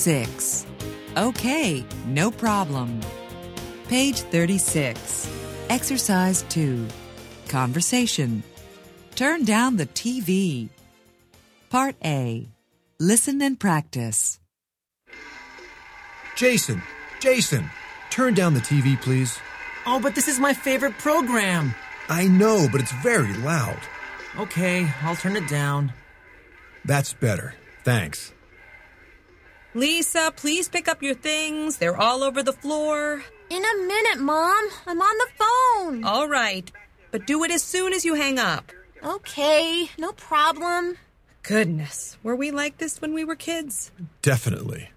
36. Okay, no problem. Page 36. Exercise 2. Conversation. Turn down the TV. Part A. Listen and practice. Jason, turn down the TV, please. Oh, but this is my favorite program. I know, but it's very loud. Okay, I'll turn it down. That's better. Thanks. Lisa, please pick up your things. They're all over the floor. In a minute, Mom. I'm on the phone. All right, but do it as soon as you hang up. Okay, no problem. Goodness, were we like this when we were kids? Definitely.